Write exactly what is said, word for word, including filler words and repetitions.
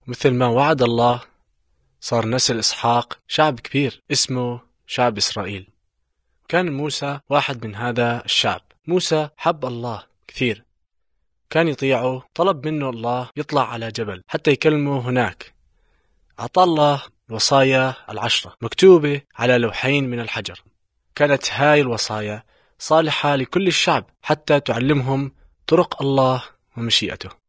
مثل ما وعد الله صار نسل إسحاق شعب كبير اسمه شعب إسرائيل. كان موسى واحد من هذا الشعب. موسى حب الله كثير، كان يطيعه. طلب منه الله يطلع على جبل حتى يكلمه هناك. أعطى الله الوصايا العشرة مكتوبة على لوحين من الحجر. كانت هاي الوصايا صالحة لكل الشعب حتى تعلمهم طرق الله ومشيئته.